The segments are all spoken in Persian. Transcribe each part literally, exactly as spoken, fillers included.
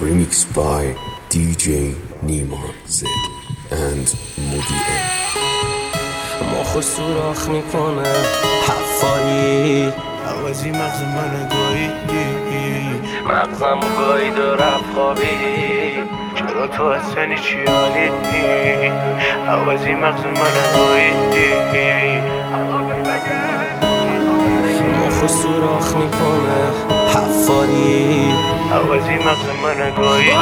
Remixed by دی جی نیما زد and مودی ام. مخو سوراخ میکنه حفاری عوضی مغز من گویی مغزم گویی دارم خوابی چرا تو اصلا چیالی عوضی مغز من گویی مخو سوراخ میکنه حفاری عوضی مغز من گویی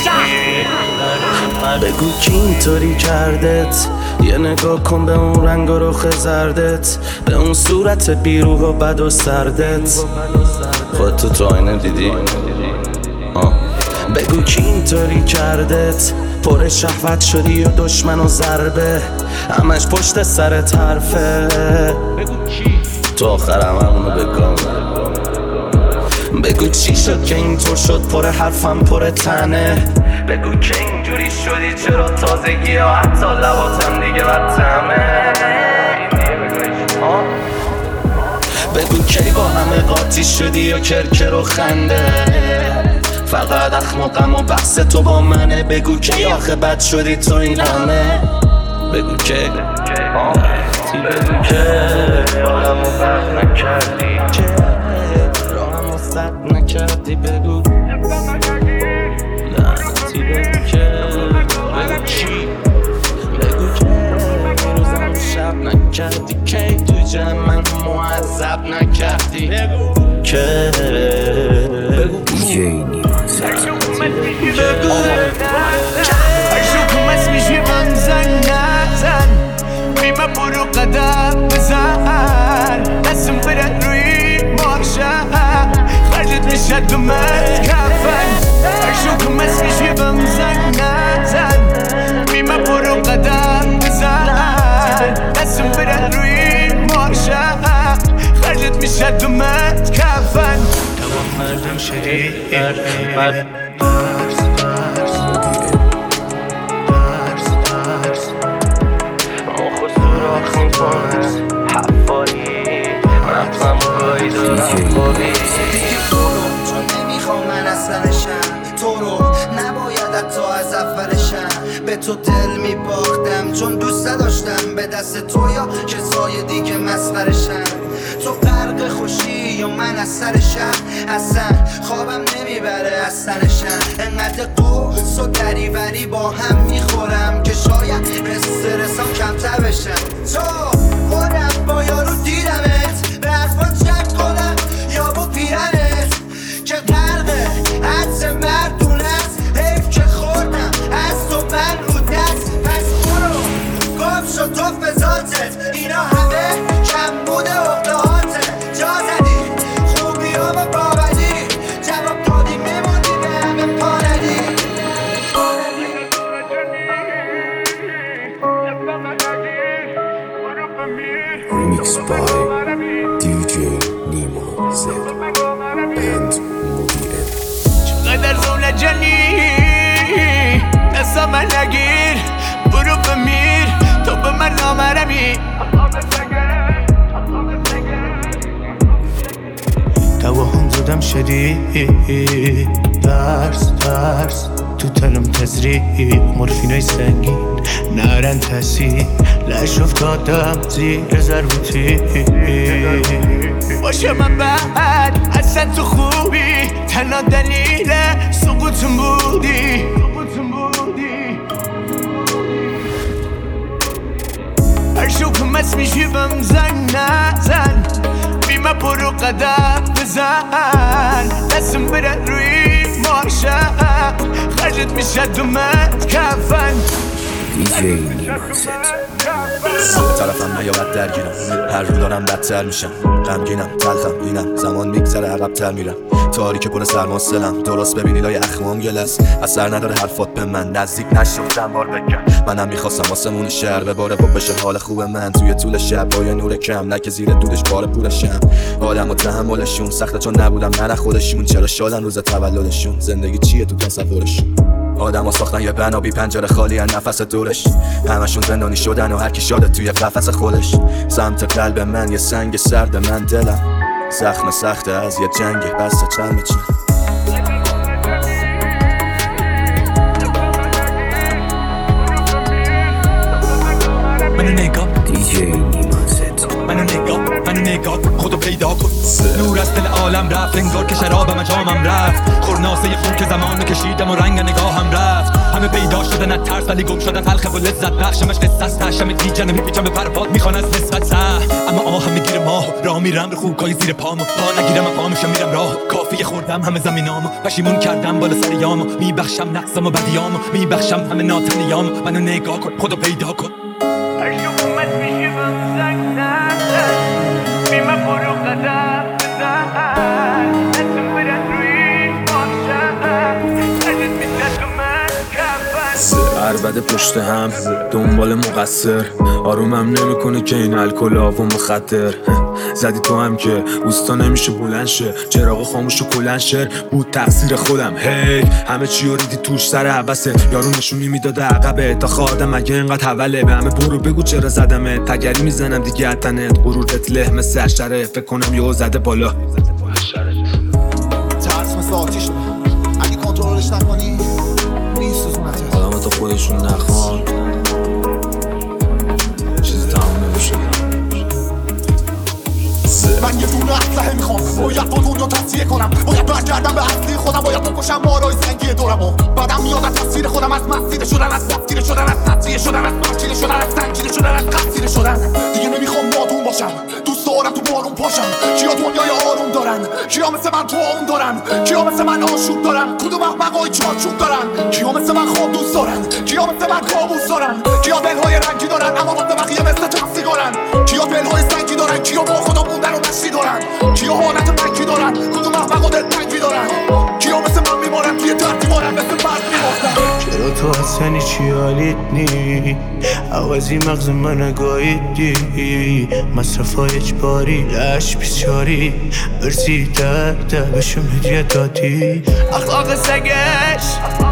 بگو کی اینطوری کردت یه نگاه کن به اون رنگ و رخ زردت به اون صورت بیروح و بد و سردت خودتو تو آینه دیدی آه. بگو کی اینطوری کردت پر شهوت شدی و دشمن و ضربه همش پشت سرت حرفه بگو کی تو آخرم همونو بگم بگو چی شد که اینطور شد پر حرفم پر تنه بگو که اینجوری شدی چرا تازگی ها حتی لباتم دیگه بدتمه بگو کی با همه قاطی شدی یا کرکر و خنده فقط اخم و غم و بحث تو با منه بگو کی آخه بد شدی تو این همه بگو کی بگو که راهمو بخ نکردی راهمو سد نکردی بگو لعنتی بگو که بگو چی بگو که روزم شب نکردی که تو جمع من معذب نکردی بگو که بگو دی جی نیما زد بگو عشقم اسمشی من زن نزن بیمه برو قدم بزن دستم برد روی مارشه خرجت میشه دومت کفن عشقم اسمشی من زن نزن بیمه برو قدم بزن دستم برد روی مارشه خرجت میشه دومت کفن دوام مردم شدی مرد حفاری مغزم گاهی دارم خوابی تو رو چون نمیخوام من اصلشم تو رو نباید حتی از اولشم به تو دل میباختم چون دوست داشتم به دست تو یا کسای دیگه مسخرشم تو غرق خوشی یا من از سر شب اصلا خوابم نمیبره از سرشم انقدر قرص و دریوری با هم میخورم که شاید استرسام کمتر بشم تو خورم با یارو دیدمت به حرفات شک کنم یا با پیرنت که غرقه عدس مردونت حیف که خوردم از تو من رو دست پس برو گم شد تو فضاتت اینا همه کم بوده اقدهاتت جا زدی خوبی ها و باوری جواب دادی میموندی به همه پاندی Remixed by دی جی نیما زد and مودی ام. چقدر زونه جنی دستا من نگیر برو بمیر تو به من نامرمی توهم زدم شدی ترس ترس تو تنم تزریق مورفینای سنگین نرن تاثیر لش افتادم زیر ضربتی باشه من بعد اصلا تو خوبی تنها دلیل سقوطم بودی هر شوکم اسمیشی بم زن نزن بیمه برو قدم بزن دستم برد روی مارشه خرجت میشه دومت کفن دی جی نیما زد. طرفم نیابد درگیرم هر رو دارم بدتر میشم غمگینم تلخم اینم زمان میگذره عقب‌تر میرم تاریک پر سرماسلم درست ببینی لای اخمام گلس اثر نداره حرفات به من نزدیک نشفتم بار بگم منم میخواستم آسمون شهر بباره و بشه حال خوب من توی طول شب با یه نور کم نه که زیر دودش بار پولشم آدم و تحملشون سخته چون نبودم نه خودشون چرا شادن روز تولدشون زندگی چیه تو تصورشون آدم ها ساختن یه بنا بی پنجره خالی از نفس دورش همشون زندانی شدن و هر کی شاده توی قفس خودش سمت قلب من یه سنگ سرد من دلم زخم سخته از یه جنگ بسته چند میچن منو نگاه دیجی نیما زد منو نگاه منو نگاه خودو پیدا کن نور از دل عالم رفت انگار که شرابم جامم رفت خورناسه خون که زمان کشیدم و رنگ نگاهم رفت همه پیدا شدن از ترس ولی گم شدن تلخ و لذت بخشمش قصه است تشم دیجن میپیچم به پرپاد میخوان از نسبت سه اما آهم میگیره ماه راه میرم رو خوکای زیر پامو پا نگیرم پا میشم میرم راه کافی خوردم همه زمینامو پشیمون کردم بالا سر یامو میبخشم نقصم و بدیامو میبخشم همه ناتنیامو منو نگاه کن خودو پیدا کن عربده پشت هم دنبال مقصر آرومم نمیکنه که این الکل آوم خطر زدی تو هم که اوستا نمیشه بلند شه چراغ خاموش و کلند شر بود تقصیر خودم هی همه چی رو ریدی توش سر عبسه یارو نشونی میداده عقبه تا خادم اگه اینقدر حوله به همه برو بگو چرا زدمه تگری میزنم دیگه اتنت غرورت له مثل اشتره فکر کنم یهو زده بالا ترس مثل آتیش اگه کنترلش نکنی میسوزونتت آدم تا خودشون نخوان چیزی تمام نمیشه من یه دونه اسلحه میخوام باید با دنیا تصفیه کنم باید برگردم به اصلی خودم باید بکشم مارای سنگی دورمو بعدم میاد از تصویر خودم از مسیر شدن از تفکیر شدن از تصفیه شدن از مرچیده شدن از سنگیده شدن از قصیره شدن دیگه نمیخوام نادون باشم دوست دارم تو بارون پاشم کیا دنیای آروم دارن کیا مثل من تو آن دارن کیا مثل من آشوب دارن کدوم احمقای چارچوب دارن کیا مثل من خواب دوست دارن کیا مثل من کابوس دارن کیا دلهای رنگی دارن اما واسه بقیه مثل تو سیگارن کیا دلهای سنگی دارن کیا با خدا موندن و مشتی دارن کیا حالت منکی دارن کدوم احمقا دلتنگی دارن کیا مثل من میمارن توی درد میمارن مثل مرد میمارن چرا تو حسنی چی حالیت نی عوضی مغز من گاییدی مصرفای اجباری لش بیسیاری برسی درده بشم هدیه دادی اخلاق سگش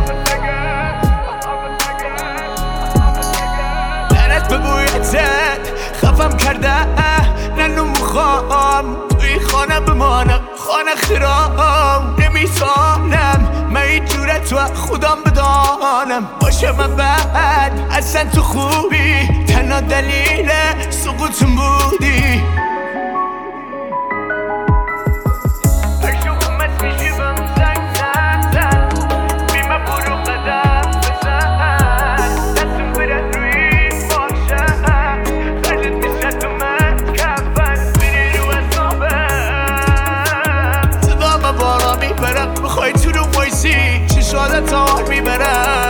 لعنت به بویتت خفم کرده ننو مخوام توی خانه بمانم خانه خرام نمیتانم من این جوره تو خودم بدانم باشه من بعد اصلا تو خوبی تنها دلیل سقوطم بودی بخوای تو رو وایسی چشادت آر میبرم